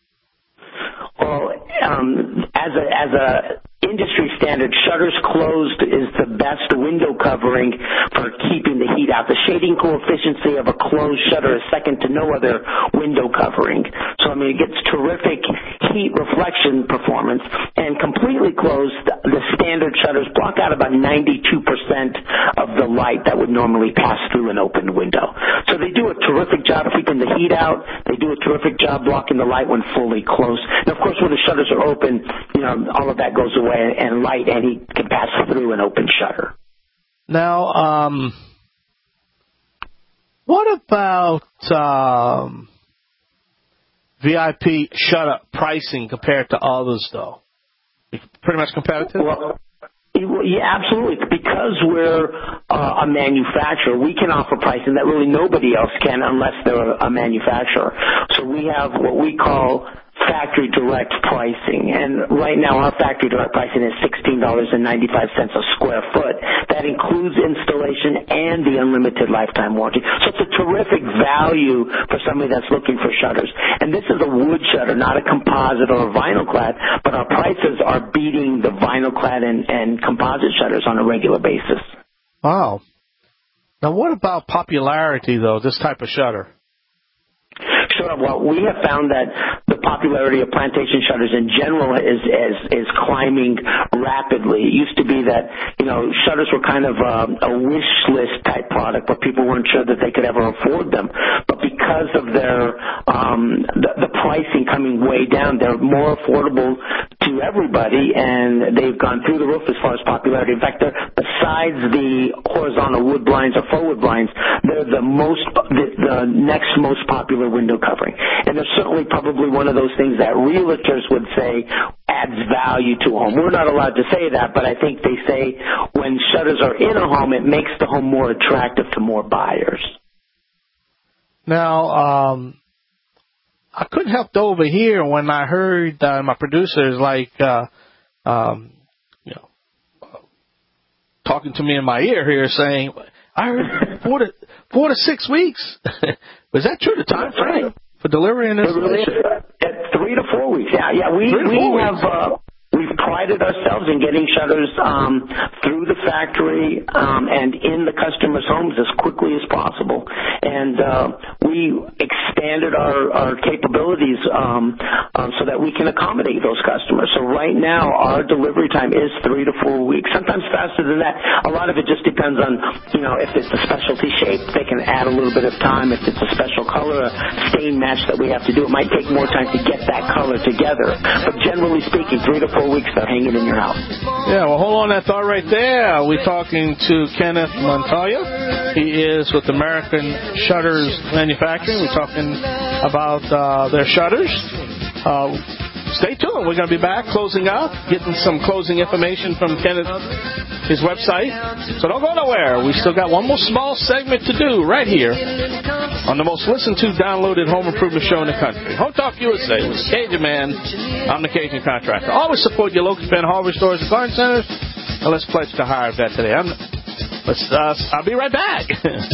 Well, um, as a as a industry standard, shutters closed is the best window covering for keeping the heat out. The shading coefficient of a closed shutter is second to no other window covering. So, I mean, it gets terrific heat reflection performance. And completely closed, the standard shutters block out about ninety-two percent of the light that would normally pass through an open window. So they do a terrific job of keeping the heat out. They do a terrific job blocking the light when fully closed. And, of course, when the shutters are open, you know, all of that goes away, and light and heat can pass through an open shutter. Now, um, what about um, V I P shutter pricing compared to others, though? Pretty much competitive? Well, yeah, absolutely. Because we're uh, a manufacturer, we can offer pricing that really nobody else can unless they're a manufacturer. So we have what we call factory direct pricing, and right now our factory direct pricing is sixteen dollars and ninety-five cents a square foot. That includes installation and the unlimited lifetime warranty. So it's a terrific value for somebody that's looking for shutters. And this is a wood shutter, not a composite or a vinyl clad, but our prices are beating the vinyl clad and, and composite shutters on a regular basis. Wow. Now what about popularity, though, this type of shutter? Sure. Well, we have found that the popularity of plantation shutters in general is, is, is climbing rapidly. It used to be that, you know, shutters were kind of a, a wish list type product, but people weren't sure that they could ever afford them. But because of their, um, the, the pricing coming way down, they're more affordable to everybody, and they've gone through the roof as far as popularity. In fact, they're, besides the horizontal wood blinds or forward blinds, they're the most, the, the next most popular window covering. And they're certainly probably one of those things that realtors would say adds value to a home. We're not allowed to say that, but I think they say when shutters are in a home, it makes the home more attractive to more buyers. Now, um, I couldn't help to overhear when I heard uh, my producers like, uh, um, you know, talking to me in my ear here saying, I heard Four to six weeks. Was that true? The time frame for delivery and installation? At three to four weeks. Yeah, yeah. We we have uh, we've prided ourselves in getting shutters um, through the factory um, and in the customers' homes as quickly as possible. And uh, we expanded our, our capabilities um, um, so that we can accommodate those customers. So right now, our delivery time is three to four weeks, sometimes faster than that. A lot of it just depends on, you know, if it's a specialty shape, they can add a little bit of time. If it's a special color, a stain match that we have to do, it might take more time to get that color together. But generally speaking, three to four weeks, they're hanging in your house. Yeah, well, hold on that thought right there. We're talking to Kenneth Montoya. He is with American Shutters Manufacturing. We're talking about uh, their shutters. Uh, stay tuned. We're going to be back closing out, getting some closing information from Kenneth, his website. So don't go nowhere. We still got one more small segment to do right here on the most listened to, downloaded home improvement show in the country. Home Talk U S A with Cajun Man. I'm the Cajun Contractor. Always support your local pen hardware stores and garden centers. And let's pledge to hire a vet today. I'm, let's, uh, I'll be right back.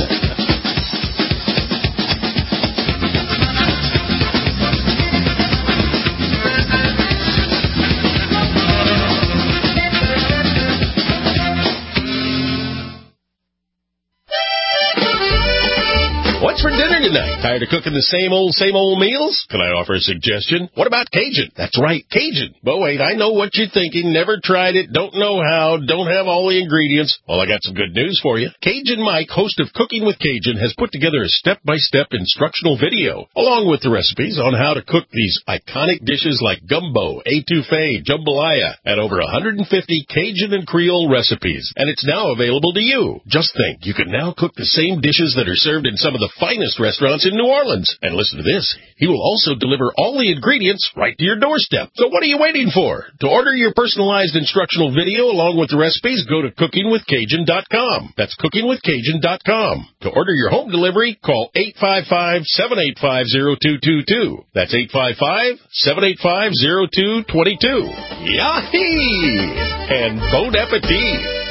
What's for dinner tonight? Tired of cooking the same old, same old meals? Can I offer a suggestion? What about Cajun? That's right, Cajun. But wait, I know what you're thinking. Never tried it, don't know how, don't have all the ingredients. Well, I got some good news for you. Cajun Mike, host of Cooking with Cajun, has put together a step-by-step instructional video, along with the recipes on how to cook these iconic dishes like gumbo, etouffee, jambalaya, and over one hundred fifty Cajun and Creole recipes. And it's now available to you. Just think, you can now cook the same dishes that are served in some of the finest restaurants in New Orleans. And listen to this. He will also deliver all the ingredients right to your doorstep. So what are you waiting for? To order your personalized instructional video along with the recipes, go to cooking with cajun dot com. That's cooking with cajun dot com. To order your home delivery, call eight five five, seven eight five, zero two two two. That's eight five five, seven eight five, zero two two two. Yahee! And bon appetit!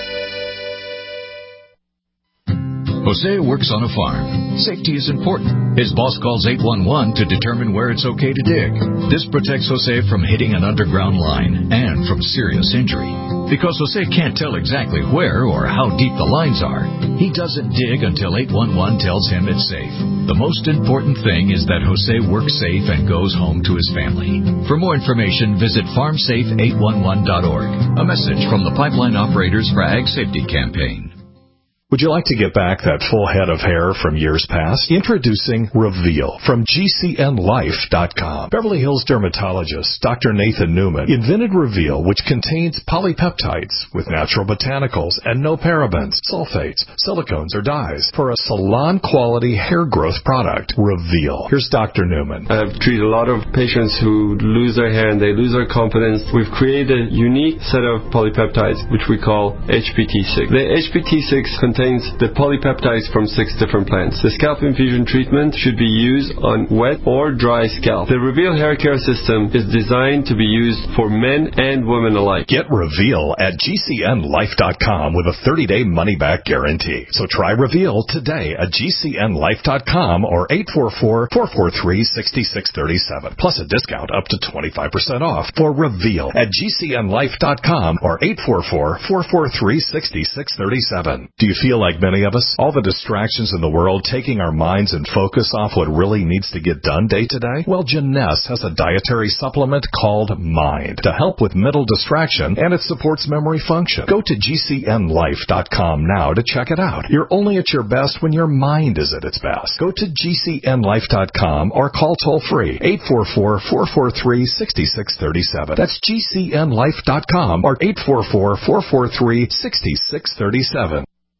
Jose works on a farm. Safety is important. His boss calls eight one one to determine where it's okay to dig. This protects Jose from hitting an underground line and from serious injury. Because Jose can't tell exactly where or how deep the lines are, he doesn't dig until eight one one tells him it's safe. The most important thing is that Jose works safe and goes home to his family. For more information, visit farm safe eight one one dot org. A message from the Pipeline Operators for Ag Safety Campaign. Would you like to get back that full head of hair from years past? Introducing Reveal from G C N life dot com. Beverly Hills dermatologist Doctor Nathan Newman invented Reveal, which contains polypeptides with natural botanicals and no parabens, sulfates, silicones, or dyes for a salon-quality hair growth product. Reveal. Here's Doctor Newman. I've treated a lot of patients who lose their hair and they lose their confidence. We've created a unique set of polypeptides, which we call H P T six. The H P T six contains the polypeptides from six different plants. The scalp infusion treatment should be used on wet or dry scalp. The Reveal hair care system is designed to be used for men and women alike. Get Reveal at G C N life dot com with a thirty-day money-back guarantee. So try Reveal today at G C N life dot com or eight four four, four four three, six six three seven. Plus a discount up to twenty-five percent off for Reveal at G C N life dot com or eight four four, four four three, six six three seven. Do you feel like many of us, all the distractions in the world taking our minds and focus off what really needs to get done day to day? Well, Jeunesse has a dietary supplement called Mind to help with mental distraction, and it supports memory function. Go to G C N life dot com now to check it out. You're only at your best when your mind is at its best. Go to G C N life dot com or call toll free eight four four, four four three, six six three seven. That's G C N life dot com or eight four four, four four three, six six three seven.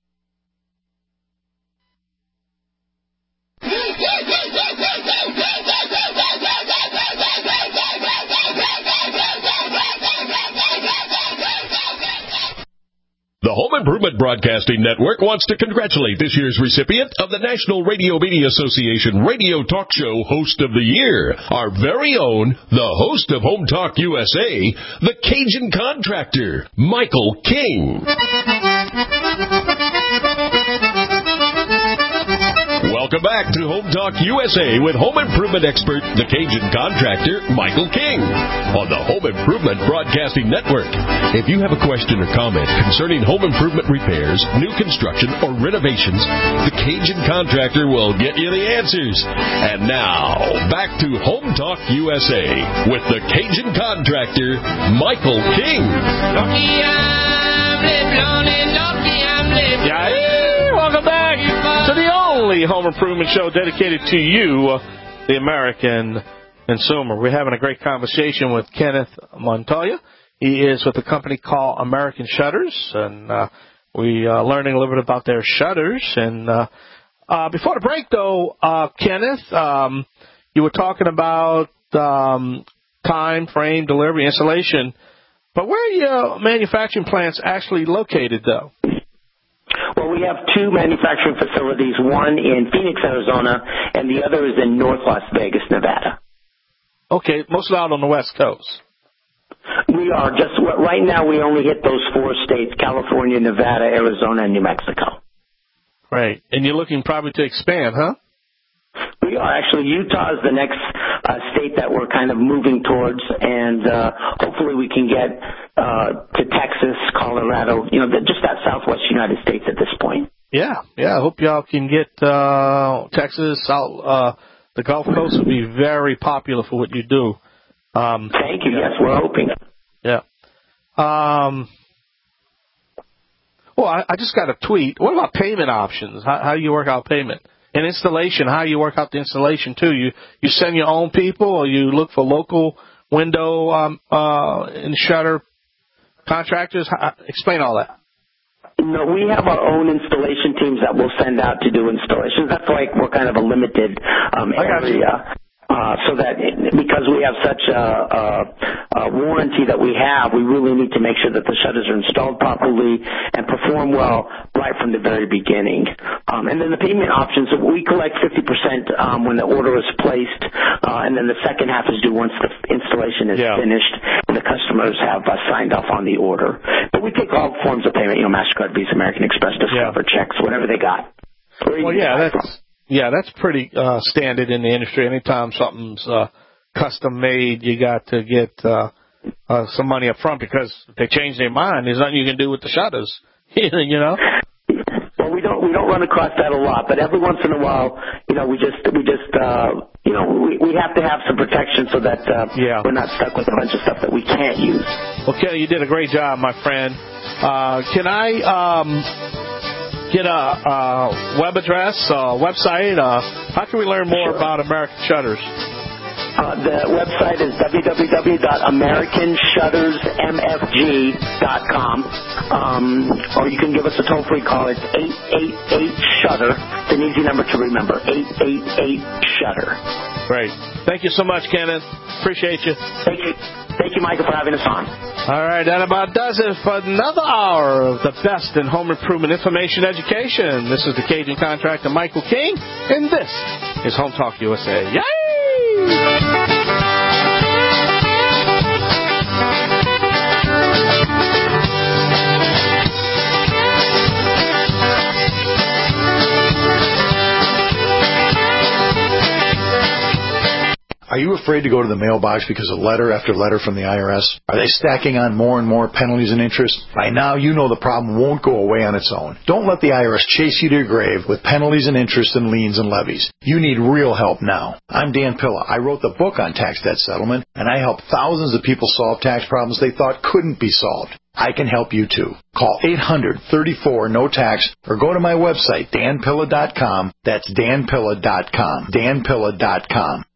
The Home Improvement Broadcasting Network wants to congratulate this year's recipient of the National Radio Media Association Radio Talk Show Host of the Year, our very own, the host of Home Talk U S A, the Cajun Contractor, Michael King. Welcome back to Home Talk U S A with home improvement expert, the Cajun contractor, Michael King, on the Home Improvement Broadcasting Network. If you have a question or comment concerning home improvement repairs, new construction, or renovations, the Cajun contractor will get you the answers. And now, back to Home Talk U S A with the Cajun contractor, Michael King. Yeah, welcome back to the only home improvement show dedicated to you, the American consumer. We're having a great conversation with Kenneth Montoya. He is with a company called American Shutters, and uh, we are learning a little bit about their shutters. And uh, uh, before the break, though, uh, Kenneth, um, you were talking about um, time, frame, delivery, installation. But where are your manufacturing plants actually located, though? Well, we have two manufacturing facilities, one in Phoenix, Arizona, and the other is in North Las Vegas, Nevada. Okay, mostly out on the West Coast. We are. Just right now, we only hit those four states, California, Nevada, Arizona, and New Mexico. Right. And you're looking probably to expand, huh? We are. Actually, Utah is the next uh, state that we're kind of moving towards, and uh, hopefully we can get uh, to Texas, Colorado, you know, just that southwest United States at this point. Yeah, yeah. I hope y'all can get uh, Texas, out, uh, the Gulf Coast will be very popular for what you do. Um, Thank you. Yes, we're hoping. Yeah. Um, well, I, I just got a tweet. What about payment options? How, how do you work out payment? And installation, how you work out the installation, too? You you send your own people, or you look for local window um, uh, and shutter contractors? How, explain all that. No, we have our own installation teams that we'll send out to do installations. That's like we're kind of a limited um, area. Uh, so that because we have such a, a, a warranty that we have, we really need to make sure that the shutters are installed properly and perform well right from the very beginning. Um, and then the payment options, we collect fifty percent um, when the order is placed, uh, and then the second half is due once the installation is yeah. finished and the customers have uh, signed off on the order. But we take all forms of payment, you know, MasterCard, Visa, American Express, Discover, yeah. checks, whatever they got. Well, yeah, that's... Yeah, that's pretty uh, standard in the industry. Anytime something's uh, custom made, you got to get uh, uh, some money up front because if they change their mind, there's nothing you can do with the shutters. You know. Well, we don't we don't run across that a lot, but every once in a while, you know, we just we just uh, you know we we have to have some protection so that uh, yeah. we're not stuck with a bunch of stuff that we can't use. Well, Kenny, you did a great job, my friend. Uh, can I? Um, Get a uh, web address, uh, website. Uh, how can we learn more sure. about American Shutters? Uh, the website is w w w dot american shutters m f g dot com, um, or you can give us a toll-free call. It's eight eight eight shutter. It's an easy number to remember, eight eight eight shutter. Great. Thank you so much, Kenneth. Appreciate you. Thank you. Thank you, Michael, for having us on. All right, that about does it for another hour of the best in home improvement information education. This is the Cajun contractor, Michael King, and this is Home Talk U S A. Yay! Are you afraid to go to the mailbox because of letter after letter from the I R S? Are they stacking on more and more penalties and interest? By now, you know the problem won't go away on its own. Don't let the I R S chase you to your grave with penalties and interest and liens and levies. You need real help now. I'm Dan Pilla. I wrote the book on tax debt settlement, and I help thousands of people solve tax problems they thought couldn't be solved. I can help you too. Call eight hundred, thirty-four, no tax or go to my website, dan pilla dot com. That's dan pilla dot com. dan pilla dot com.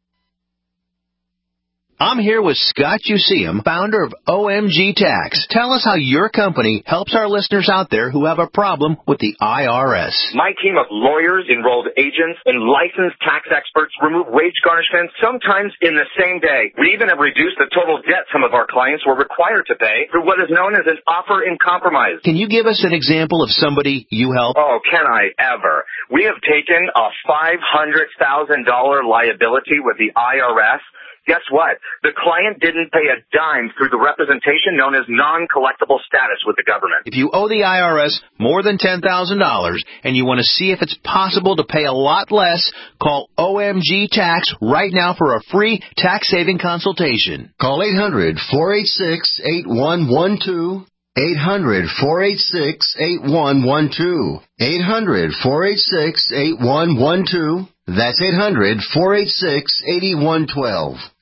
I'm here with Scott Useum, founder of O M G Tax. Tell us how your company helps our listeners out there who have a problem with the I R S. My team of lawyers, enrolled agents, and licensed tax experts remove wage garnishments sometimes in the same day. We even have reduced the total debt some of our clients were required to pay through what is known as an offer in compromise. Can you give us an example of somebody you help? Oh, can I ever? We have taken a five hundred thousand dollars liability with the I R S, Guess what? The client didn't pay a dime through the representation known as non-collectible status with the government. If you owe the I R S more than ten thousand dollars and you want to see if it's possible to pay a lot less, call O M G Tax right now for a free tax-saving consultation. Call eight hundred, four eight six, eight one one two. eight hundred, four eight six, eight one one two. eight hundred, four eight six, eight one one two. That's eight hundred, four eight six, eight one one two.